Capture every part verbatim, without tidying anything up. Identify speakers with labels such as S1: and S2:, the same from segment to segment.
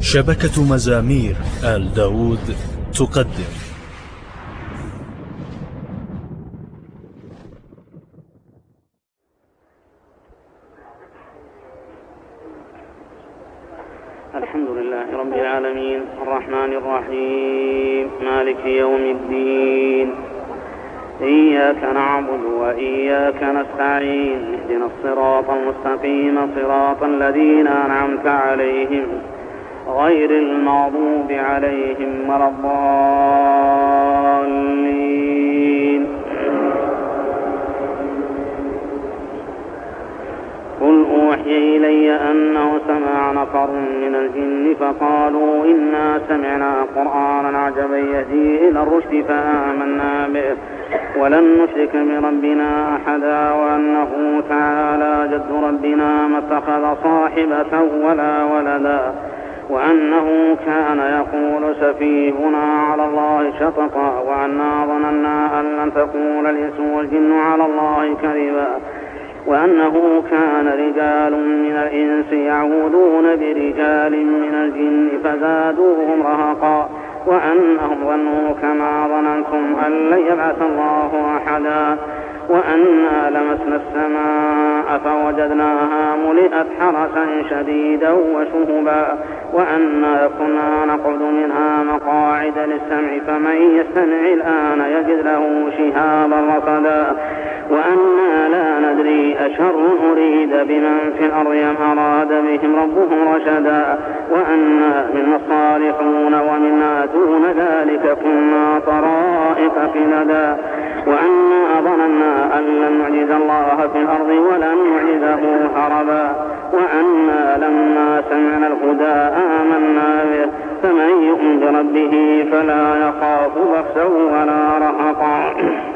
S1: شبكة مزامير آل داود تقدم
S2: الحمد لله رب العالمين الرحمن الرحيم مالك يوم الدين إياك نعبد وإياك نستعين اهدنا الصراط المستقيم صراط الذين أنعمت عليهم غير المغضوب عليهم ولا الضالين. قل أوحي إلي أنه سمع نفر من الجن فقالوا إنا سمعنا قرآنا عجبا يهدي إلى الرشد فآمنا به ولن نشرك بربنا أحدا وأنه تعالى جد ربنا ما اتخذ صاحبة ولا ولدا وأنه كان يقول سفيهنا على الله شططا وأنا ظننا أن لن تقول الإنس والجن على الله كذبا وأنه كان رجال من الإنس يعوذون برجال من الجن فزادوهم رهقا وأنهم ظنوا كما ظننتم أن لن يبعث الله أحدا وأنا لمسنا السماء فوجدناها ملئت حرسا شديدا وشهبا وأنا كنا نقعد منها مقاعد للسمع فمن يستمع الآن يجد له شهابا رصدا وأنا لا ندري أشر أريد بمن في الأرض أم أراد بهم ربهم رشدا وأنا منا الصالحون ومنا دون ذلك كنا طرائق قددا وأنا ظننا أن لن نعجز الله في الأرض ولن نعجزه هربا وأنا لما سمعنا الهدى آمنا به فمن يؤمن بربه فلا يخاف بخسا ولا رهقا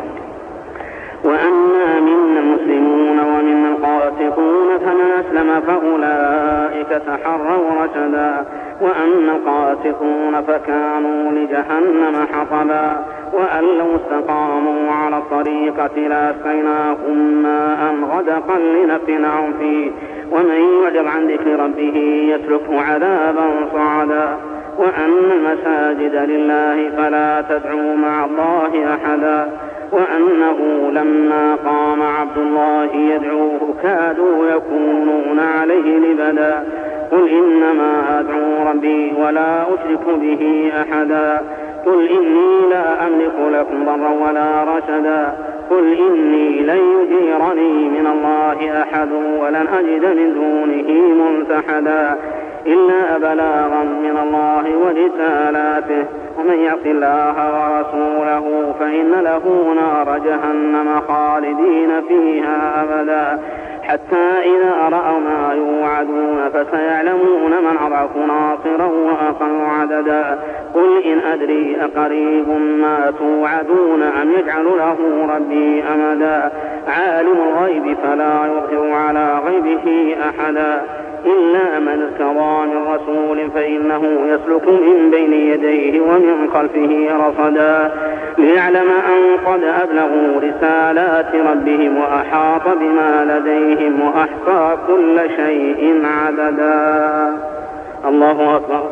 S2: وأنا منا المسلمون ومنا القاسطون فمن أسلم فأولئك تحروا رشدا وأما القاسطون فكانوا لجهنم حطبا وأن لو استقاموا على الطريقة لأسقيناهم ماء غدقا لنفتنهم فيه ومن يعرض عن ذكر ربه يسلكه عذابا صعدا وأن المساجد لله فلا تدعوا مع الله أحدا وأنه لما قام عبد الله يدعوه كادوا يكونون عليه لبدا قل إنما أدعو ربي ولا أشرك به أحدا قل إني لا أملك لكم ضرا ولا رشدا قل إني لن يجيرني من الله أحد ولن أجد من دونه ملتحدا إلا بلاغا من الله ورسالاته ومن يعص الله ورسوله فإن له نار جهنم خالدين فيها أبدا حتى إذا رأوا ما يوعدون فسيعلمون من أضعف ناصرا وأقل عددا قل إن أدري أقريب ما توعدون أم يجعل له ربي أمدا عالم الغيب فلا يظهر على غيبه أحدا إلا من ارتضى من رسول فإنه يسلك من بين يديه ومن خلفه رصدا ليعلم أن قد أبلغوا رسالات ربهم وأحاط بما لديهم وأحصى كل شيء عددا. الله أكبر.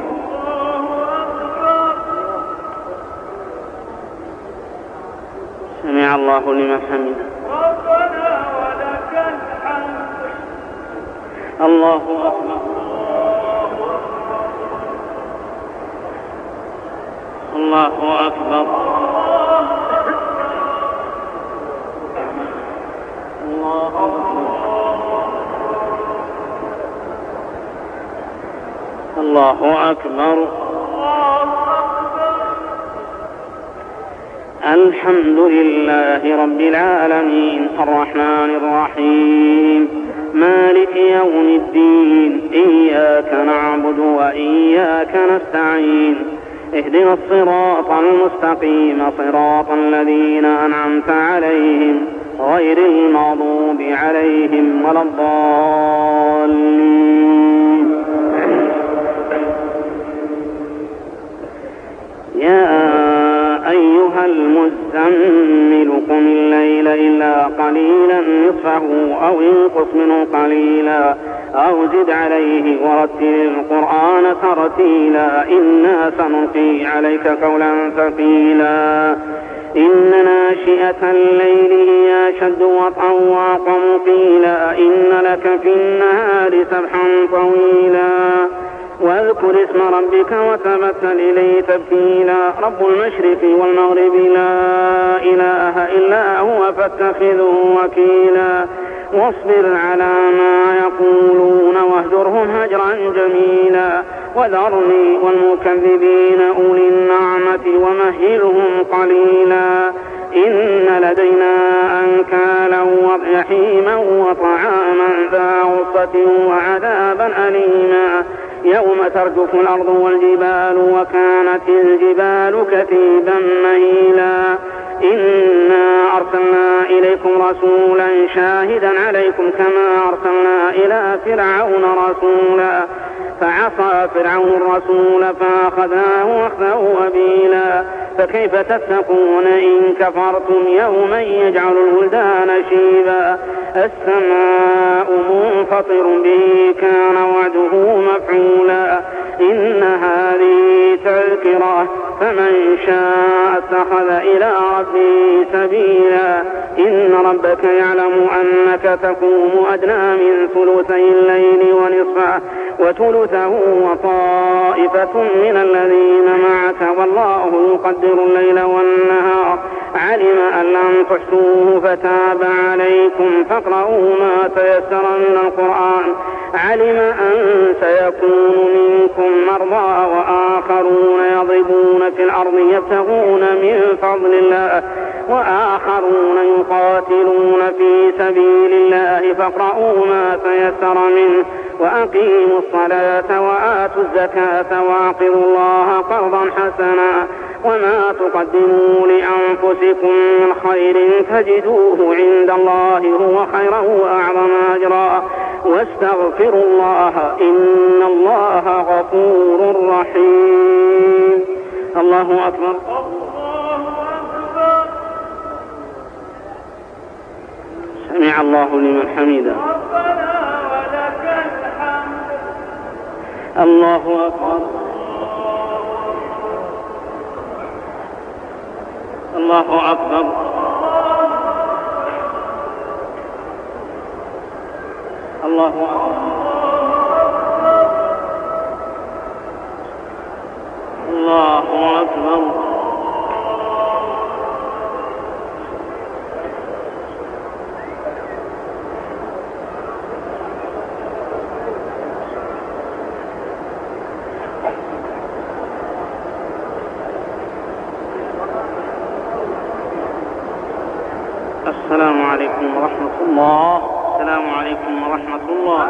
S2: سمع الله لمن حمده. الله أكبر. الله أكبر. الله أكبر. الله أكبر. الحمد لله رب العالمين الرحمن الرحيم مالك يوم الدين إياك نعبد وإياك نستعين اهدنا الصراط المستقيم صراط الذين أنعمت عليهم غير المغضوب عليهم ولا الضالين. يا أيها المزمل قم الليل إلا قليلا نصفه أو انقص منه قليلا أو زد عليه ورتل القرآن ترتيلا إنا سنلقي عليك قولا ثقيلا إن ناشئة الليل هي أشد وطئا وأقوم قيلا إن لك في النهار سبحا طويلا واذكر اسم ربك وتبتل إليه تبتيلا رب المشرق والمغرب لا إله إلا هو فاتخذه وكيلا واصبر على ما يقولون واهجرهم هجرا جميلا وذرني والمكذبين أولي النعمة ومهلهم قليلا إن لدينا أنكالا وجحيما وطعاما ذا غصة وعذابا أليما يوم ترجف الأرض والجبال وكانت الجبال كثيبا مهيلا إنا أرسلنا إليكم رسولا شاهدا عليكم كما أرسلنا إلى فرعون رسولا فعصى فرعون الرسول فأخذاه أخذا وبيلا فكيف تتقون إن كفرتم يوما يجعل الولدان شيبا السماء منفطر به كان وعده مفعولا إن هذه تذكرة فمن شاء اتخذ إلى ربه سبيلا إن ربك يعلم أنك تقوم أدنى من ثلثي الليل ونصفه وثلثه وطائفة من الذين معك والله يقدر الليل والنهار علم أن لم تحصوه فتاب عليكم فاقرؤوا ما تيسر من القرآن علم أن سيكون منكم مرضى وآخرون يضربون في الأرض يبتغون من فضل الله وآخرون يقاتلون في سبيل الله فاقرؤوا ما تيسر منه وأقيموا الصلاة وآتوا الزكاة وأقرضوا الله قرضا حسنا وما تقدموا لأنفسكم من خير تجدوه عند الله هو خيرا وأعظم أجرا واستغفروا الله إن الله غفور رحيم. الله أكبر. سمع الله لمن حمده. الله أكبر. الله أكبر. الله أكبر. الله أكبر. السلام عليكم ورحمة الله. السلام عليكم ورحمة الله.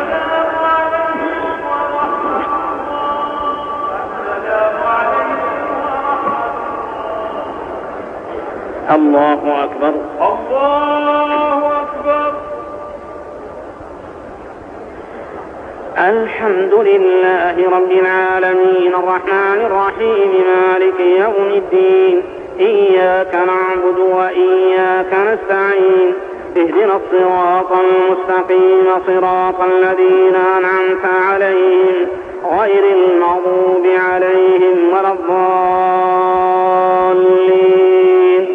S2: الله أكبر. الله أكبر. الحمد لله رب العالمين الرحمن الرحيم مالك يوم الدين إياك نعبد وإياك نستعين اهدنا الصراط المستقيم صراط الذين أنعمت عليهم غير المغضوب عليهم ولا الضالين.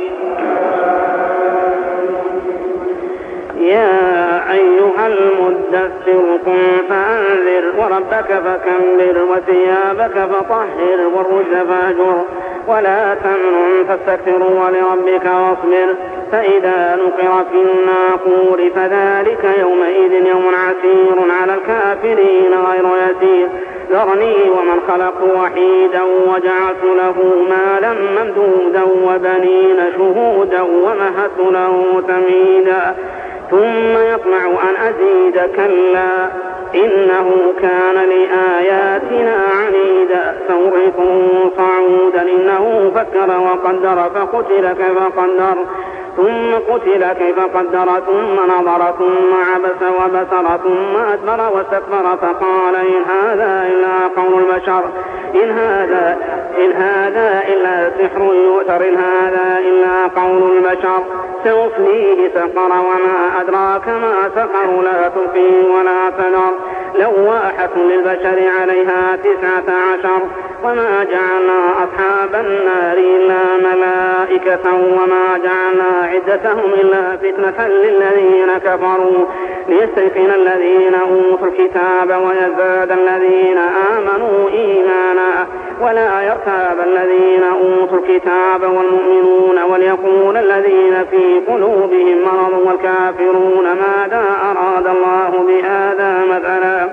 S2: يا أيها المدثر قم فأنذر وربك فكبر وثيابك فطهر والرجل فاهجر ولا تمنن تستكثر ولربك واصبر فإذا نقر في الناقور فذلك يومئذ يوم عسير على الكافرين غير يسير ذرني ومن خلقت وحيدا وجعلت له مالا ممدودا وبنين شهودا ومهدت له تمهيدا ثم يطمع أن أزيد كلا إنه كان لآياتنا عنيدا سأرهقه صعودا إنه فكر وقدر فقتل كيف قدر ثم قتل كيف قدر ثم نظر ثم عبس وبسر ثم أدبر واستكبر فقال إن هذا إلا قول البشر إن هذا, إن هذا إلا سحر يؤثر إن هذا إلا قول البشر سأصليه سقر وما أدراك ما سقر لا تبقي ولا تذر لواحة للبشر عليها تسعة عشر وما جعلنا أصحاب النار إلا ملائكة وما جعلنا عدتهم إلا فتنة للذين كفروا ليستيقن الذين أوتوا الكتاب ويزداد الذين آمنوا إيمانا ولا يرتاب الذين أوتوا الكتاب والمؤمنون وليقول الذين في قلوبهم مرض والكافرون ماذا أراد الله بهذا مثلا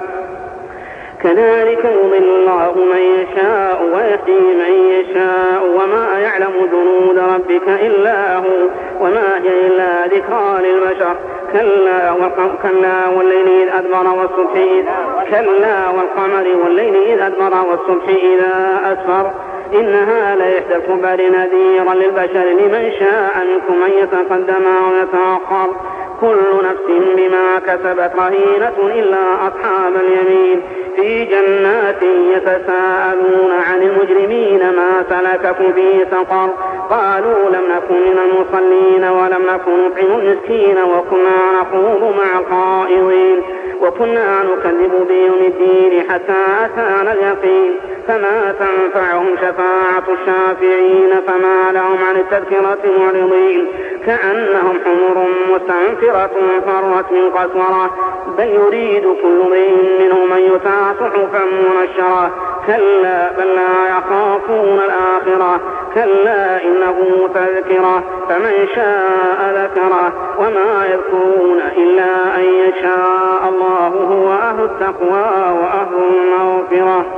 S2: كذلك يضل الله من يشاء ويهدي من يشاء وما يعلم جنود ربك إلا هو وما هي إلا ذكرى للبشر كلا, كلا والليل إذ أدبر والصبح إذا كلا والقمر والليل إذ أدبر والصبح إذا أسفر إنها لإحدى الكبر نذيرا للبشر لمن شاء منكم أن يتقدم أو يتأخر كل نفس بما كسبت رهينة إلا أصحاب اليمين في جنات يتساءلون عن المجرمين ما سلككم في سقر قالوا لم نكن من المصلين ولم نكن نطعم المسكين وكنا نخوض مع الخائضين وكنا نكذب بيوم الدين حتى أتانا اليقين فما تنفعهم شفاعة الشافعين فما لهم عن التذكرة معرضين كأنهم حمر مستنفرة فرت من قسورة بل يريد كل امرئ منهم أن يؤتى صحفا منشرة كلا بل لا يخافون الآخرة كلا إنه تذكرة فمن شاء ذكره وما يذكرون إلا أن يشاء الله هو أهل التقوى وأهل المغفرة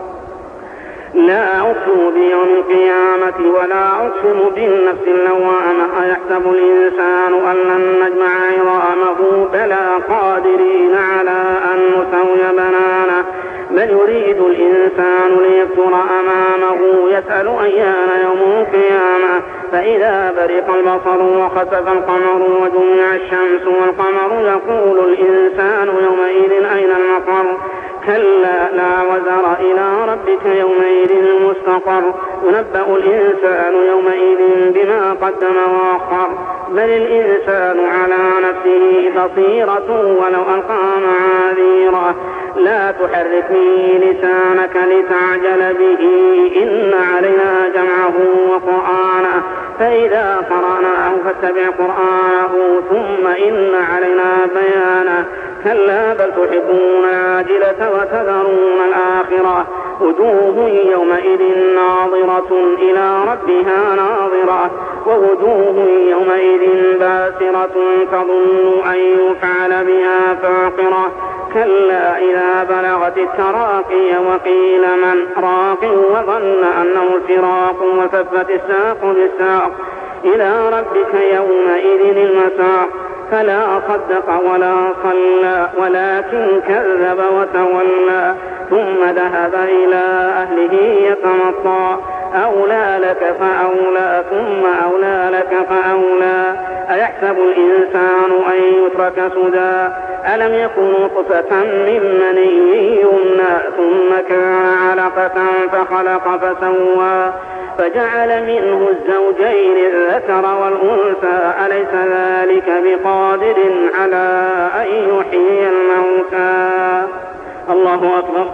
S2: لا أقسم بيوم القيامة ولا أقسم بالنفس اللوامة أيحسب الإنسان أن لن نجمع عظامه بلى قادرين على أن نسوي بنانه بل يريد الإنسان ليكفر أمامه يسأل أيان يوم القيامة فإذا برق البصر وخسف القمر وجمع الشمس والقمر يقول الإنسان يومئذ أين المفر كلا لا وزر إلى ربك يومئذ المستقر ينبأ الإنسان يومئذ بما قدم وأخر بل الإنسان على نفسه بصيرة ولو ألقى معاذيره لا تحرك به لسانك لتعجل به إن علينا جمعه وقرآنه فإذا قرأناه فاتبع قرآنه ثم إن علينا بيانه كلا بل تحبون العاجلة وتذرون الآخرة وجوه يومئذ ناظرة إلى ربها ناظرة ووجوه يومئذ باسرة تظن أن يفعل بها فاقرة كلا إذا بلغت التراقي وقيل من راق وظن أنه الفراق وكفت الساق بالساق إلى ربك يومئذ المساق فلا صدق ولا صلى ولكن كذب وتولى ثم ذهب إلى أهله يتمطى أولى لك فأولى ثم أولى لك فأولى أيحسب الإنسان أن يترك سدى ألم يكن نطفة من مني يمنى ثم كان علقة فخلق فسوى فجعل منه الزوجين الذكر والأنثى أليس ذلك بقادر على أن يحيي الموتى الله أكبر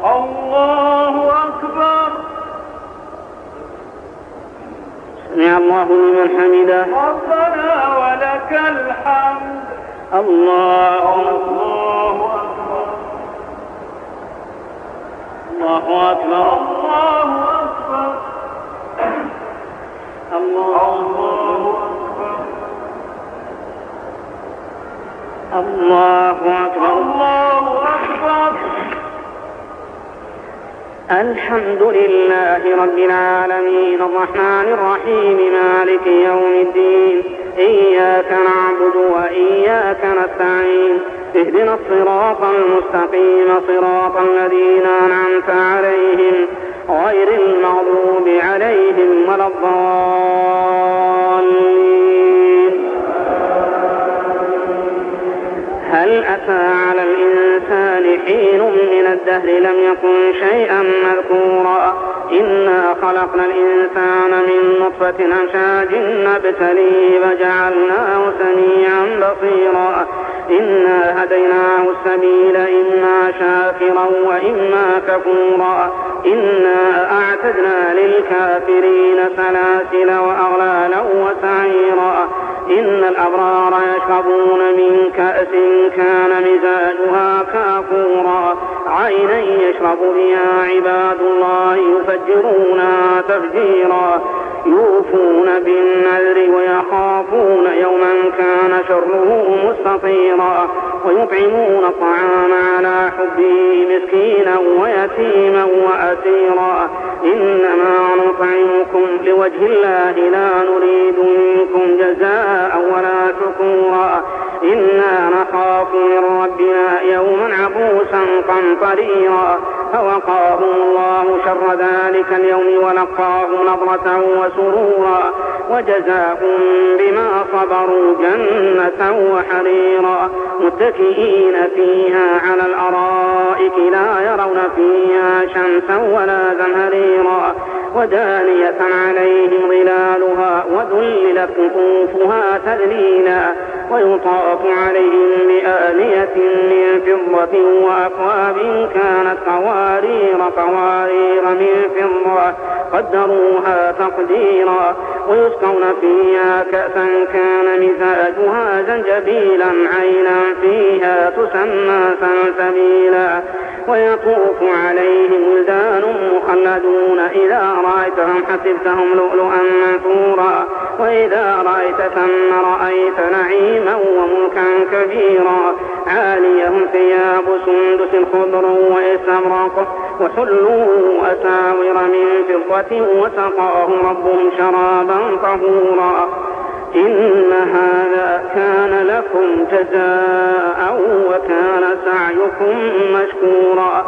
S3: الله أكبر
S2: سمع الله لمن حمده
S3: ربنا ولك الحمد
S2: الله
S3: الله أكبر
S2: الله أكبر
S3: الله أكبر
S2: الله أكبر
S3: الله أكبر
S2: الحمد لله رب العالمين الرحمن الرحيم مالك يوم الدين إياك نعبد وإياك نستعين اهدنا الصراط المستقيم صراط الذين أنعمت عليهم غير المغضوب عليهم ولا الضالين لم يكن شيئا مذكورا إنا خلقنا الإنسان من نطفة أمشاج نبتليه فجعلناه سميعا بصيرا إنا هديناه السبيل إما شاكرا وإما كفورا إنا أعتدنا للكافرين سلاسل وأغلالا وسعيرا إن الأبرار يشربون من كأس كان مزاجها كافورا عينا يشرب بها عباد الله يفجرونها تفجيرا يوفون بالنذر ويخافون يوما كان شره مستطيرا ويطعمون الطعام على حبه مسكينا ويتيما وأسيرا إنما نطعمكم لوجه الله لا نريد منكم جزاء ولا شكورا إنا نخاف من ربنا يوما عبوسا قمطريرا فوقاهم الله شر ذلك اليوم ولقاهم نضرة وسرورا وجزاهم بما صبروا جنة وحريرا متكئين فيها على الأرائك لا يرون فيها شمسا ولا زمهريرا ودانية عليهم ظلالها وذللت قطوفها تذليلا ويطاف عليهم بآنية من فضة وأكواب كانت قوارير قوارير من فضة قدروها تقديرا ويسقون فيها كأسا كان مزاجها زنجبيلا عينا فيها تسمى سلسبيلا ويطوف عليهم ولدان مخلدون إذا رأيتهم حسبتهم لؤلؤا منثورا وإذا رأيت ثم رأيت نعيما وملكا كبيرا عاليهم ثياب سندس خضر واستبرق وحلوا أساور من فضة وسقاهم ربهم شرابا طهورا إن هذا كان لكم جزاء وكان سعيكم مشكورا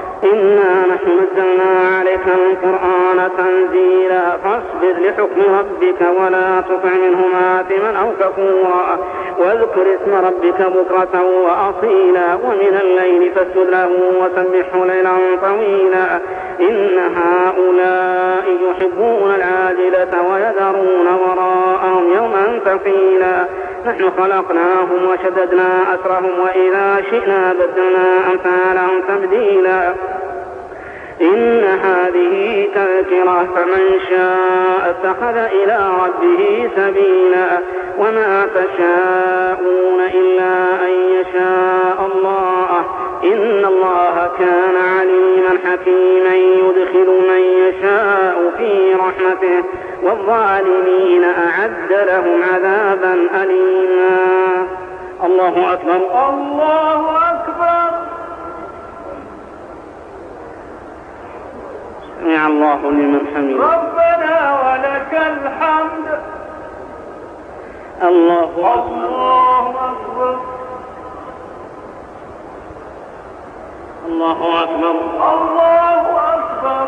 S2: إنا نحن نزلنا عليك القرآن تنزيلا فاصبر لحكم ربك ولا تطع منهم آثما أو كفورا واذكر اسم ربك بكرة وأصيلا ومن الليل فاسجد له وسبحه ليلا طويلا إن هؤلاء يحبون العاجلة ويذرون وراءهم يوما ثقيلا نحن خلقناهم وشددنا أسرهم وإذا شئنا بدلنا أمثالهم تبديلا إن هذه تذكرة فمن شاء اتخذ إلى ربه سبيلا وما تشاءون إلا أن يشاء الله إن الله كان عليما حكيما يدخل من يشاء في رحمته والظالمين أعد لهم عذابا أليما الله أكبر
S3: الله أكبر
S2: سمع الله لمن حمده
S3: ربنا ولك الحمد
S2: الله أكبر
S3: الله أكبر
S2: الله أكبر
S3: الله أكبر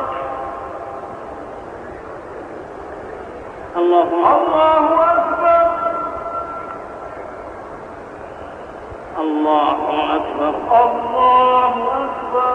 S2: الله أكبر
S3: الله أكبر
S2: الله أكبر
S3: الله أكبر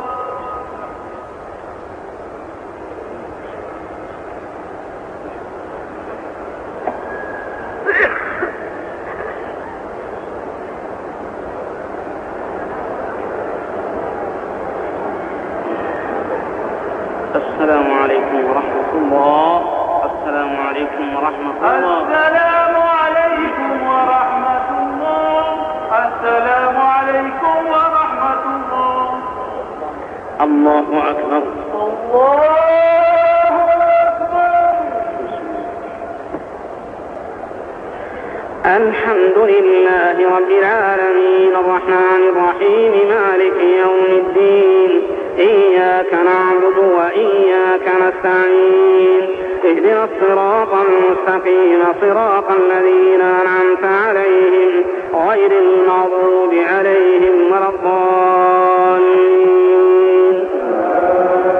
S2: السلام عليكم ورحمة الله السلام عليكم ورحمة الله
S3: السلام عليكم ورحمة الله السلام عليكم ورحمة الله
S2: الله أكبر
S3: الله أكبر
S2: الحمد لله رب العالمين الرحمن الرحيم مالك يوم الدين إياك نعبد وإياك نستعين اهدنا الصراط المستقيم صراط الذين أنعمت عليهم غير المغضوب عليهم ولا الضالين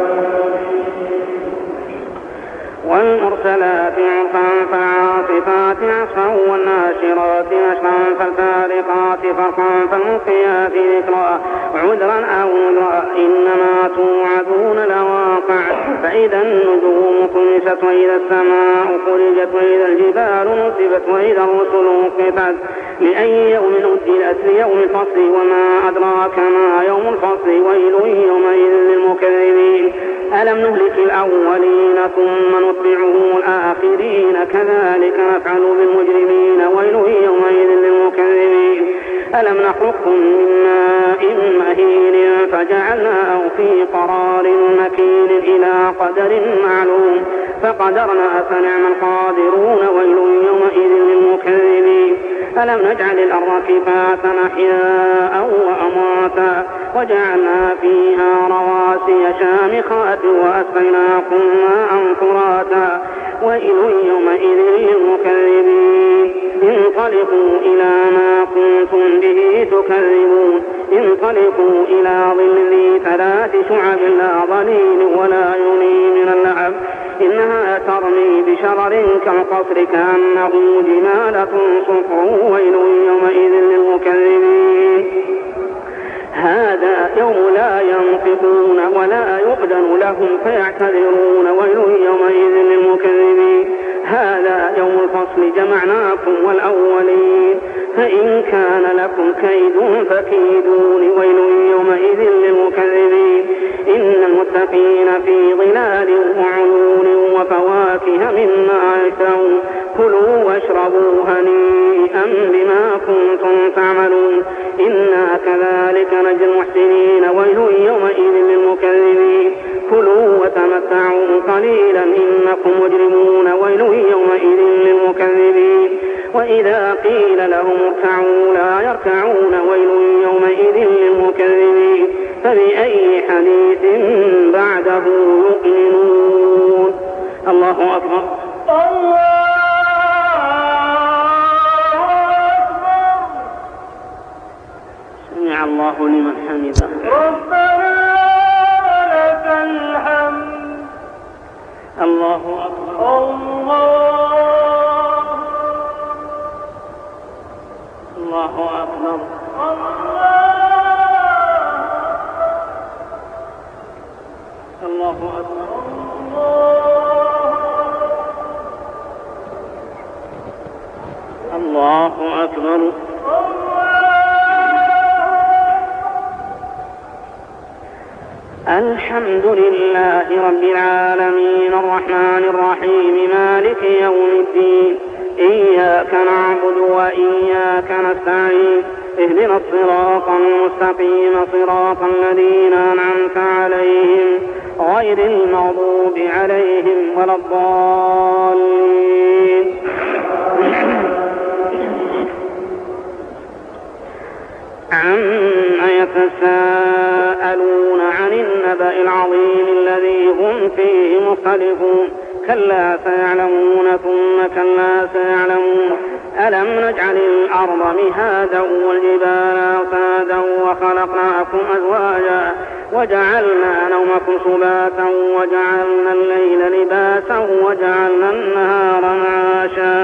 S2: والمرسلات عرفا فعاصفات والنازعات عصفا والناشرات نشرا فالفارقات فرقا فالملقيات ذكرا عذرا أو نذرا إنما توعدون لواقع فإذا النجوم طمست وإذا السماء فرجت وإذا الجبال نصبت وإذا الرسل وقفت لأي يوم أجلت ليوم الفصل وما أدراك ما يوم الفصل ويل يومئذ للمكذبين ألم نهلك الأولين ثم نتبعهم الآخرين كذلك نفعل بالمجرمين ويل يومئذ للمكذبين ألم نخلقكم من ماء مهين فجعلناه في قرار مكين إلى قدر معلوم فقدرنا فنعم القادرون ويل يومئذ للمكذبين ألم نجعل الأرض كفاتا أحياء وأمواتا وجعلنا فيها رواسي شامخات وأسقيناكم ماء فراتا ويل يومئذ للمكذبين انطلقوا إلى ما كنتم به تكذبون انطلقوا إلى ظل ذي ثلاث شعب لا ظليل ولا يغني من اللهب إنها ترمي بشرر كالقصر كأنه جمالة صفر ويل يومئذ للمكذبين هذا يوم لا ينطقون ولا يؤذن لهم فيعتذرون ويل يومئذ للمكذبين هذا يوم الفصل جمعناكم والأولين فإن كان لكم كيد فكيدون ويل يومئذ للمكذبين إن المتقين في ظلال وعيون وفواكه مما يشتهون كلوا واشربوا هنيئا بما كنتم تعملون إنا كذلك نجزي المحسنين ويل يومئذ للمكذبين كلوا وتمتعوا قليلا إنكم مجرمون ويل يومئذ للمكذبين وإذا قيل لهم اركعوا لا يركعون ويل يومئذ للمكذبين فبأي حديث بعده يؤمنون الله أكبر
S3: الله أكبر
S2: سمع الله لمن حمده
S3: ربنا لك الحمد
S2: الله أكبر
S3: الله
S2: الله أكبر الله أكبر الله أكبر الحمد لله رب العالمين الرحمن الرحيم مالك يوم الدين إياك نعبد وإياك نستعين اهدنا الصراط المستقيم صراط الذين أنعمت عليهم غير المغضوب عليهم ولا الضالين عما يتساءلون عن النبأ العظيم الذي هم فيه مختلفون كلا سيعلمون ثم كلا سيعلمون ألم نجعل الأرض مهادا والجبال أوتادا وخلقناكم أزواجا وجعلنا نومكم سباتا وجعلنا الليل لباسا وجعلنا النهار معاشا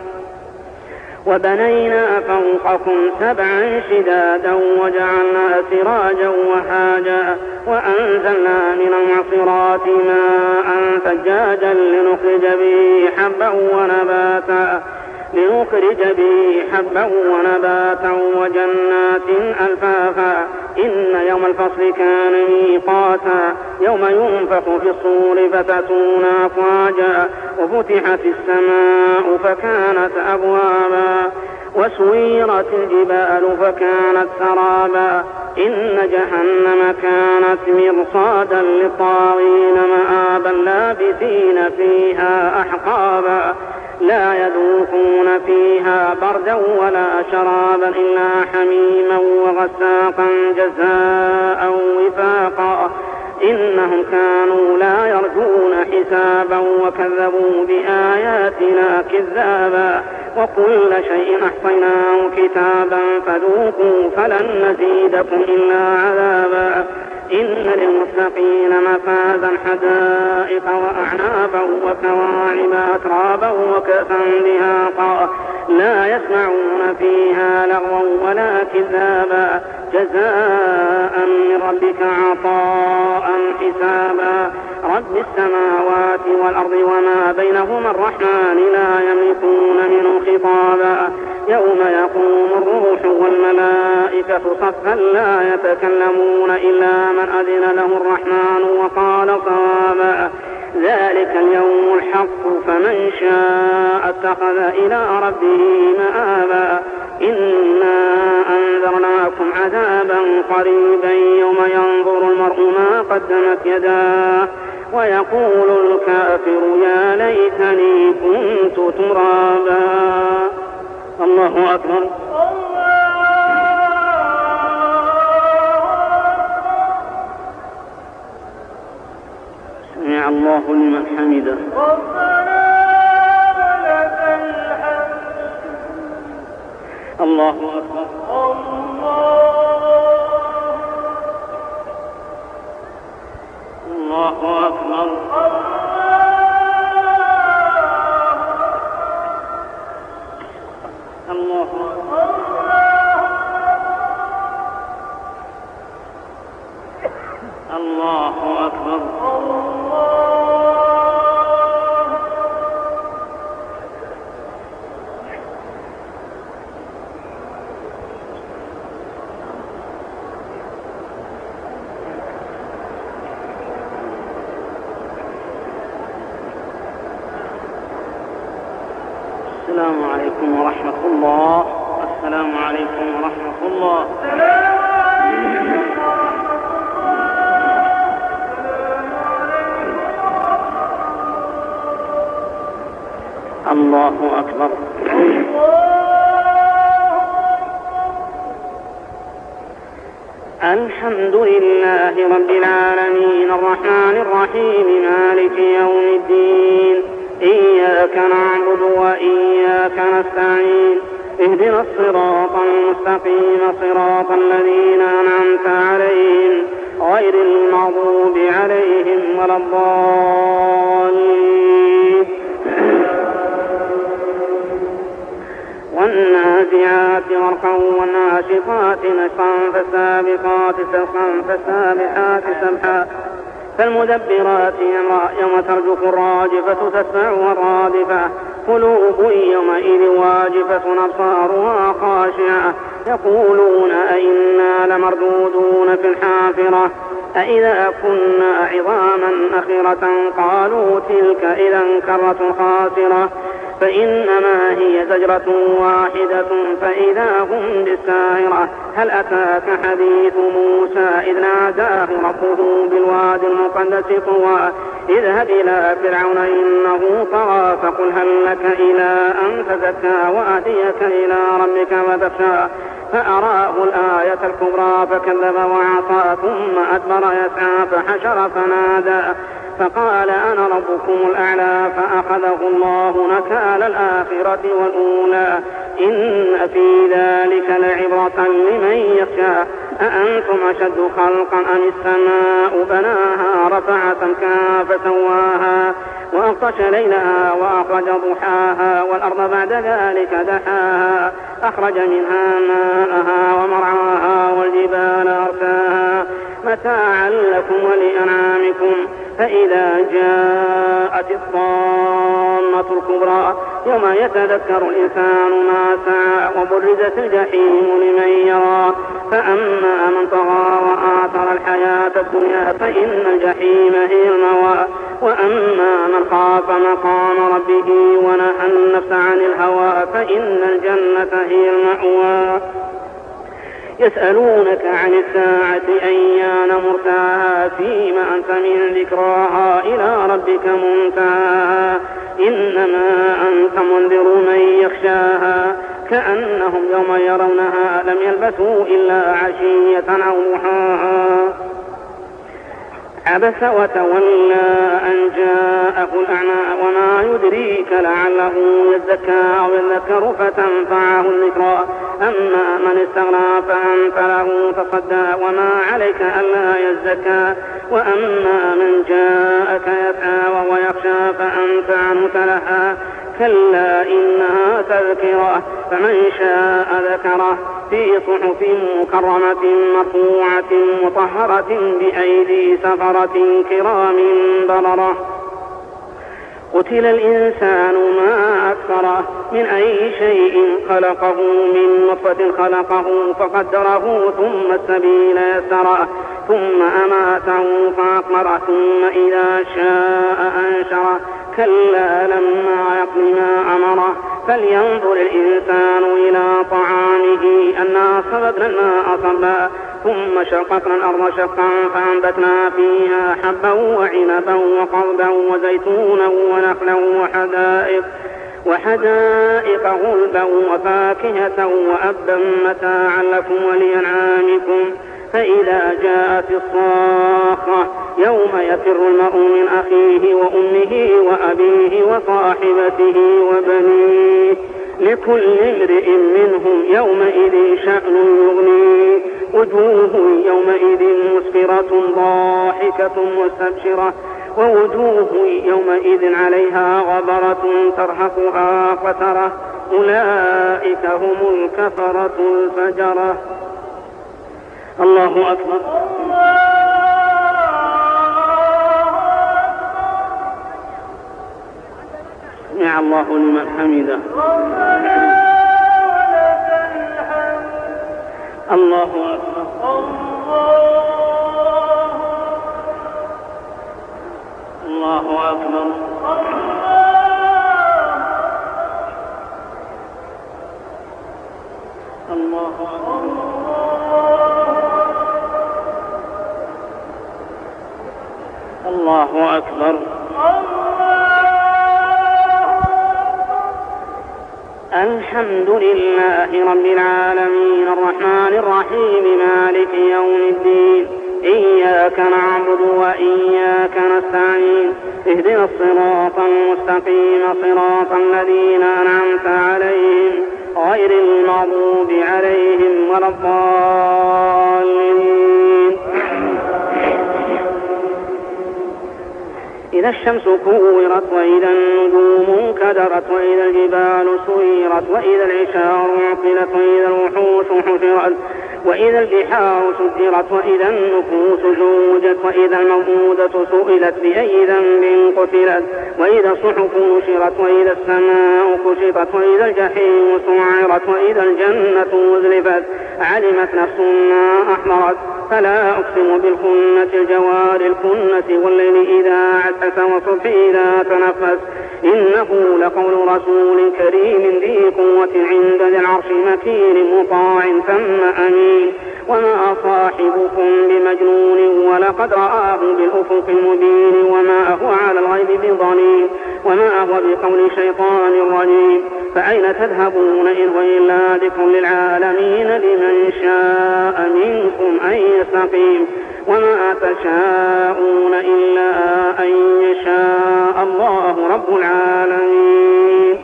S2: وبنينا فوقكم سبعا شدادا وجعلنا سراجا وحاجا وأنزلنا من المعصرات ماء ثجاجا لنخرج به حبا ونباتا لنخرج به حبا ونباتا وجنات ألفافا إن يوم الفصل كان ميقاتا يوم ينفخ في الصور فتأتون أفواجا وفتحت السماء فكانت أبوابا وسويرت الجبال فكانت سرابا إن جهنم كانت مرصادا للطاغين مآبا لابثين فيها أحقابا لا يذوقون فيها بردا ولا شرابا إلا حميما وغساقا جزاء وفاقا إنهم كانوا لا يرجون حسابا وكذبوا بآياتنا كذابا وكل شيء أحصيناه كتابا فذوقوا فلن نزيدكم إلا عذابا إن للمتقين مفازا حدائق وأعنابا وكواعب أترابا وكأسا دهاقا لا يسمعون فيها لغوا ولا كذابا جزاء من ربك عطاء حسابا رب السماوات والأرض وما بينهما الرحمن لا يملكون منه خطابا يوم يقوم الروح والملائكة صفا لا يتكلمون إلا من أذن له الرحمن وقال صوابا ذلك اليوم الحق فمن شاء اتخذ إلى ربه مآبا إنا أنذرناكم عذابا قريبا يوم ينظر المرء ما قدمت يداه ويقول الكافر يا ليتني كنت ترابا. الله أكبر. سمع الله لمن حمده.
S3: ربنا ولك الحمد.
S2: الله أكبر. الله أكبر. الله الله أكبر. السلام عليكم ورحمة الله. السلام عليكم ورحمة الله. الله أكبر. الحمد لله رب العالمين الرحمن الرحيم مالك يوم الدين إياك نعبد وإياك نستعين اهدنا الصراط المستقيم صراط الذين أنعمت عليهم غير المغضوب عليهم ولا الضالين. والنازعات غرقا والناشطات نشطا فالسابقات سبقا فالسابحات سبحا فالمدبرات أمرا يوم ترجف الراجفة تتبعها الرادفة قلوب يومئذ واجفة أبصارها خاشعة يقولون أئنا لمردودون في الحافرة أئذا كنا عظاما نخرة قالوا تلك إذا كرة خاسرة فإنما هي زجرة واحدة فإذا هم بالساهرة هل أتاك حديث موسى إذ ناداه ربه بالواد المقدس طوى اذهب إلى فرعون إنه طغى فقل هل لك إلى أن تزكى وأهديك إلى ربك فتخشى فأراه الآية الكبرى فكذب وعصى ثم أدبر يسعى فحشر فنادى فقال أنا ربكم الأعلى فأخذه الله نكال الآخرة والأولى إن في ذلك لعبرة لمن يخشى أأنتم أشد خلقا أم السماء بناها رفع سمكها فسواها وأغطش ليلها وأخرج ضحاها والأرض بعد ذلك دحاها أخرج منها ماءها ومرعاها والجبال أرساها متاعا لكم ولأنعامكم فإذا جاءت الطامة الكبرى يوم يتذكر الإنسان ما سعى وبرزت الجحيم لمن يرى فأما من طغى وآثر الحياة الدنيا فإن الجحيم هي المأوى وأما من خاف مقام ربه ونهى النفس عن الهوى فإن الجنة هي المأوى. يسألونك عن الساعة أيان مرساها فيما أنت من ذكراها إلى ربك منتهاها إنما أنت منذر من يخشاها كأنهم يوم يرونها لم يلبثوا إلا عشية أو ضحاها عبس وتولى أن جاءه الأعمى وما يدريك لعله يزكى أو يذكر فتنفعه الذكرى أما من استغنى فأنت له تصدى وما عليك ألا يزكى وأما من جاءك يسعى وهو يخشى فأنت عنه تلهى كلا إنها تذكرة فمن شاء ذكره في صحف مكرمة مرفوعة مطهرة بأيدي سفرة كرام بررة قتل الإنسان ما أكثره من أي شيء خلقه من نطفة خلقه فقدره ثم السبيل يسره ثم أماته فأقبره ثم إذا شاء أنشره كلا لما يقض ما أمره فلينظر الإنسان إلى طعامه أنا صببنا الماء صبا ثم شققنا الأرض شقا فأنبتنا فيها حبا وعنبا وقضبا وزيتونا ونخلا وحدائق وحدائق غلبا وفاكهة وأبا متاعا لكم ولأنعامكم فإذا جاءت الصاخة يوم يفر المرء من أخيه وأمه وأبيه وصاحبته وبنيه لكل امرئ منهم يومئذ شأن يغنيه وجوه يومئذ مسفرة ضاحكة مستبشرة ووجوه يومئذ عليها غبرة ترهقها قترة أولئك هم الكفرة الفجرة. الله أكبر. سمع الله لمن حمده. الله أكبر. الله أكبر. الله أكبر. الله أكبر. الحمد لله رب العالمين الرحمن الرحيم مالك يوم الدين إياك نعبد وإياك نستعين اهدنا الصراط المستقيم صراط الذين أنعمت عليهم غير المغضوب عليهم ولا الضالين. إذا الشمس كورت وإذا النجوم انكدرت وإذا الجبال سيرت وإذا العشار عطلت وإذا الوحوش حشرت وإذا البحار سجرت وإذا النفوس زوجت وإذا الموءودة سئلت بأي ذنب قتلت وإذا الصحف نشرت وإذا السماء كشطت وإذا الجحيم سعرت وإذا الجنة أزلفت علمت نفس ما أحضرت فلا أقسم بالخنة الجوار الكنة والليل إذا عسعس والصبح إذا تنفس إنه لقول رسول كريم ذي قوة عند ذي العرش مكين مطاع ثم أمين وما صاحبكم بمجنون ولقد رآه بالأفق المبين وما هو على الغيب بضنين وما هو بقول شيطان رجيم فأين تذهبون إن هو إلا ذكر للعالمين لمن شاء منكم أن يستقيم وما تشاءون إلا أن يشاء الله رب العالمين.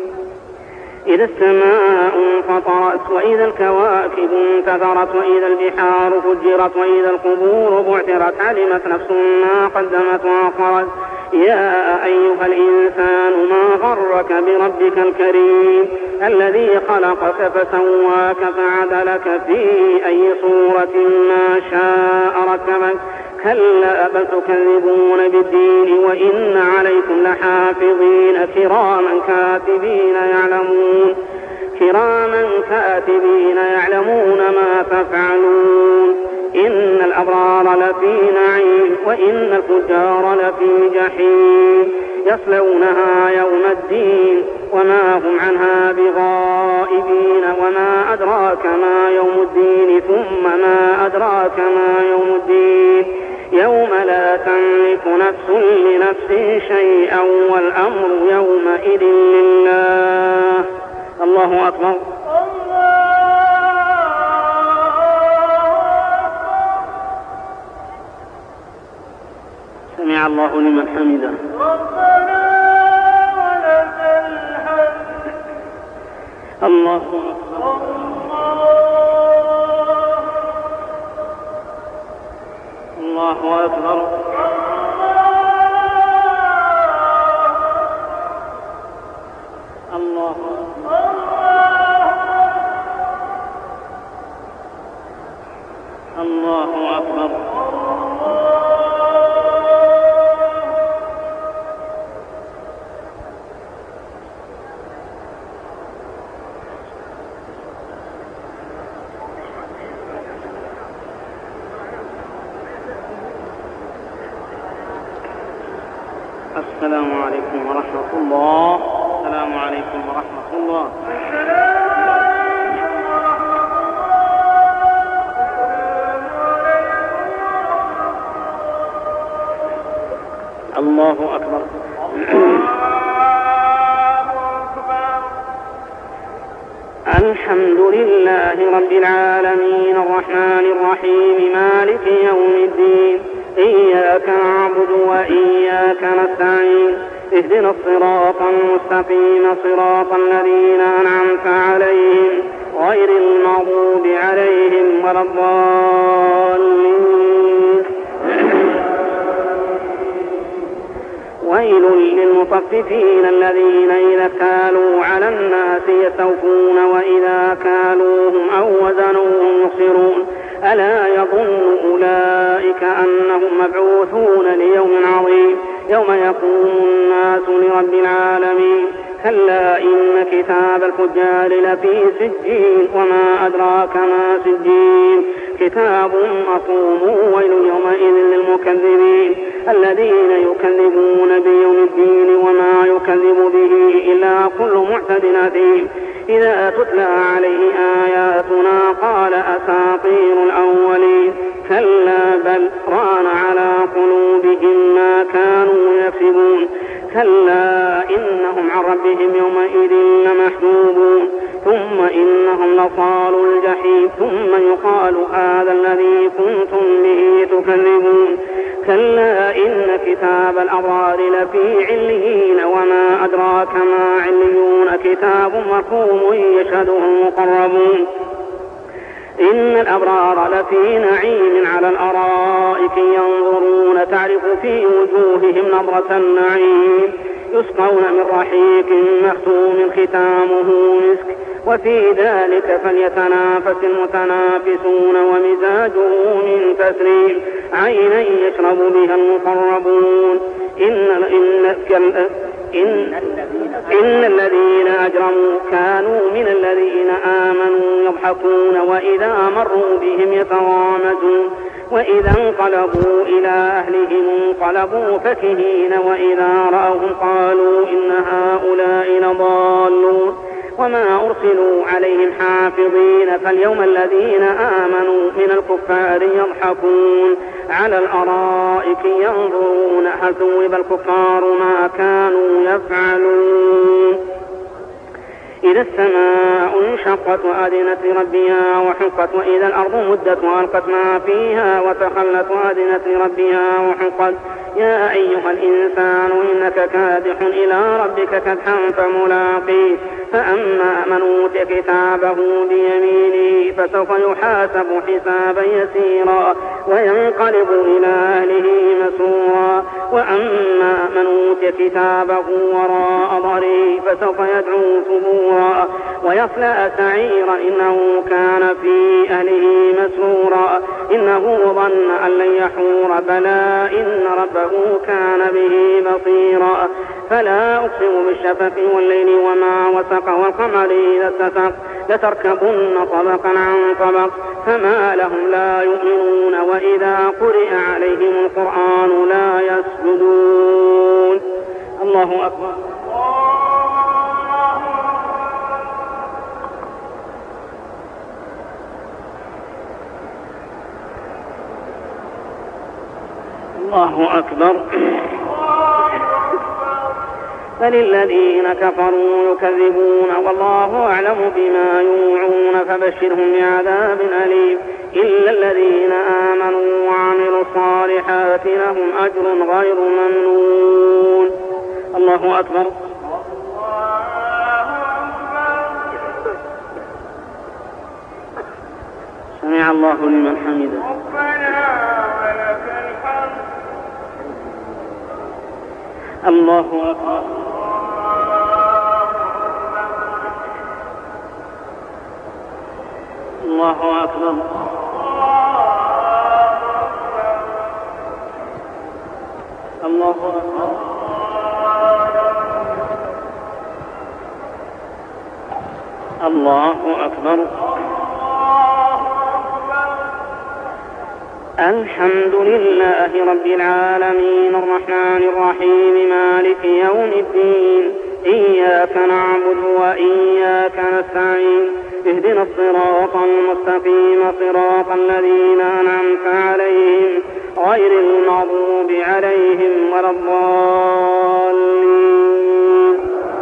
S2: إذا السماء انفطرت وإذا الكواكب انتثرت وإذا البحار فجرت وإذا القبور بعثرت علمت نفس ما قدمت وأخرت يا أيها الإنسان ما غرك بربك الكريم الذي خلقك فسواك فعدلك في أي صورة ما شاء ركبك كلا بل تكذبون بالدين وإن عليكم لحافظين كراما كاتبين يعلمون كراما كاتبين يعلمون ما تفعلون إن الأبرار لفي نعيم وإن الفجار لفي جحيم يصلونها يوم الدين وما هم عنها بغائبين وما أدراك ما يوم الدين ثم ما أدراك ما يوم الدين يوم لا تملك نفس لنفس شيئا والأمر يومئذ لله. الله أكبر. سمع الله لمن حمده.
S3: ربنا ولك الحمد.
S2: الله أكبر. الله أكبر. الله الله أكبر. السلام عليكم ورحمة الله. السلام عليكم ورحمة الله. الله أكبر. الحمد لله رب العالمين الرحمن الرحيم مالك يوم الدين إياك نعبد وإياك نستعين اهدنا الصراط المستقيم صراط الذين أنعمت عليهم غير المغضوب عليهم ولا الضالين. ويل للمطففين الذين إذا كالوا على الناس يستوفون وإذا كالوهم أو وزنوهم يخسرون ألا يظن أولئك أنهم مبعوثون ليوم عظيم يوم يقوم الناس لرب العالمين. كلا إن كتاب الفجار لفي سجين وما أدراك ما سجين كتاب مرقوم ويل يومئذ للمكذبين الذين يكذبون بيوم الدين وما يكذب به إلا كل معتد أثيم إذا تتلى عليه آياتنا قال أساطير الأولين كلا بل ران على قلوبهم ما كانوا يكسبون كلا إنهم عن ربهم يومئذ لمحجوبون ثم إنهم لصالوا الجحيم ثم يقال هذا الذي كنتم به تكذبون كلا إن كتاب الأبرار لفي عليين وما أدراك ما عليون كتاب مرقوم يشهده المقربون إن الأبرار لفي نعيم على الأرائك ينظرون تعرف في وجوههم نظرة النعيم يسقون من رحيق مختوم ختامه مسك وفي ذلك فليتنافس المتنافسون ومزاجه من تسليم عينا يشرب بها المقربون إن, إن, إن, إن الذين أجرموا كانوا من الذين آمنوا يضحكون وإذا مروا بهم يتغامزون وإذا انقلبوا إلى أهلهم انقلبوا فكهين وإذا رأوهم قالوا إن هؤلاء لضالون وما أرسلوا عليهم حافظين فاليوم الذين آمنوا من الكفار يضحكون على الأرائك ينظرون هل ثوب الكفار ما كانوا يفعلون إذا السماء انشقت وأذنت لربها وحقت وإذا الأرض مدت وألقت ما فيها وتخلت وأذنت لربها وحقت يا أيها الإنسان إنك كادح إلى ربك كدحا فملاقيه فأما من أوتي كتابه بيمينه فسوف يحاسب حسابا يسيرا وينقلب إلى أهله مسرورا وأما من أوتي كتابه وراء ظهره فسوف يدعو ثبورا ويصلى سعيرا إنه كان في أهله مسرورا إنه ظن أن لن يحور بلى إن ربه كان به بصيرا فلا أقسم بالشفق والليل وما وسق والقمر إذا اتسق لتركبن طبقا عن طبق فما لهم لا يؤمنون وإذا قرئ عليهم القرآن لا يسجدون. الله أكبر. الله أكبر. فللذين كفروا يكذبون والله أعلم بما يوعون فبشرهم بعذاب أليم إلا الذين آمنوا وعملوا الصالحات لهم أجر غير ممنون. الله أكبر. سمع الله لمن حمده.
S3: ربنا ولك الحمد.
S2: الله أكبر. الله أكبر. الله أكبر. الله أكبر. الحمد لله رب العالمين الرحمن الرحيم مالك يوم الدين إياك نعبد وإياك نستعين اهدنا الصراط المستقيم صراط الذين أنعمت عليهم غير المغضوب عليهم ولا الضالين.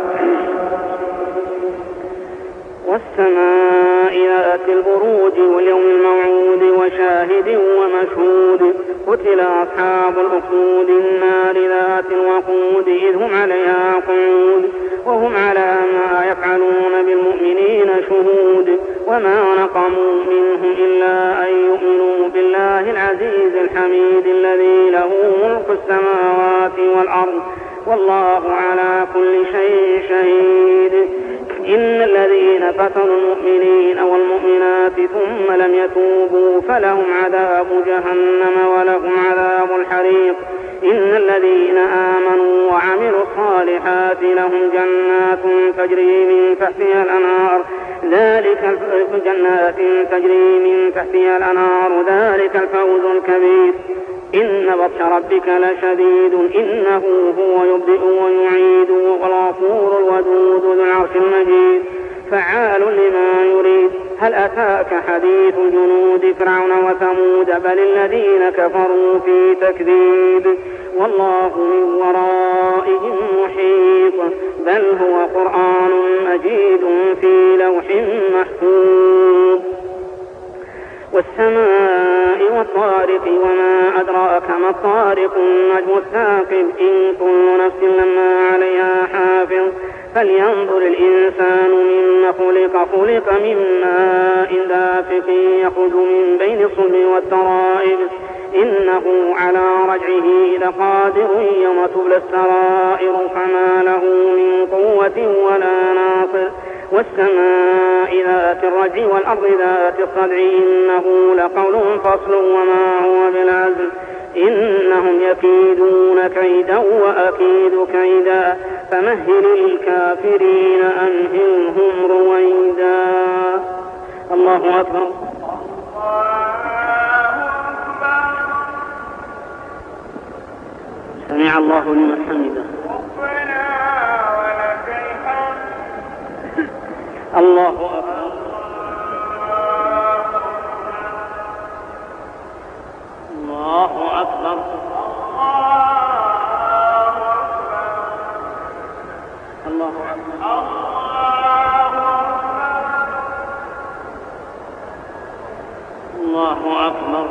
S2: والسماء ذات البروج واليوم الموعود وشاهد ومشهود قتل أصحاب الأخدود النار ذات الوقود إذ هم عليها قعود وهم على ما يفعلون بالمؤمنين شهود وما نقموا منهم إلا أن يؤمنوا بالله العزيز الحميد الذي له ملك السماوات والأرض والله على كل شيء شهيد. إن الذين فتنوا المؤمنين والمؤمنات ثم لم يتوبوا فلهم عذاب جهنم ولهم عذاب الحريق. إن الذين آمنوا وعملوا الصالحات لهم جنات تجري من تحتها الأنهار ذلك جنات تجري من تحتها الأنهار ذلك الفوز الكبير. إن بطش ربك لشديد إنه هو يبدئ ويعيد والغفور الودود ذو العرش المجيد فعال لما يريد. هل أتاك حديث جنود فرعون وثمود بل الذين كفروا في تكذيب والله من ورائهم محيط بل هو قرآن مجيد في لوح محفوظ. والسماء والطارق وما أدراك ما الطارق النجم الثاقب إن كل نفس لما عليها حافظ فلينظر الإنسان مما خلق خلق من ماء دافق يخرج من بين الصلب والترائب إنه على رجعه لقادر يوم تبلى السرائر فما له من قوة ولا ناصر. والسماء ذات الرجع والأرض ذات الصدع إنه لقول فصل وما هو بالعزم إنهم يكيدون كيدا وأكيد كيدا فمهل الكافرين أمهلهم رويدا. الله أكبر. سمع الله لمن حمده.
S3: ربنا ولك الحمد.
S2: الله أكبر. الله أكبر. الله أكبر. الله أكبر.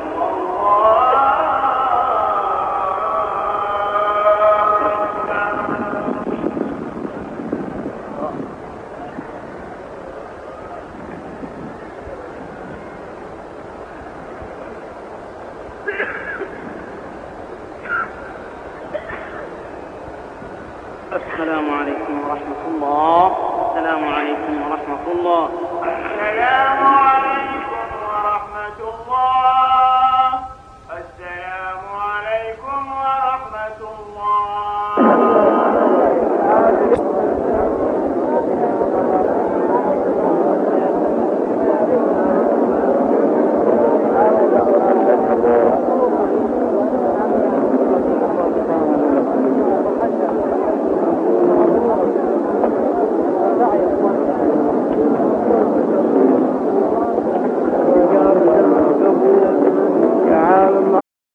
S2: السلام عليكم ورحمة الله. السلام عليكم ورحمة الله.
S3: السلام عليكم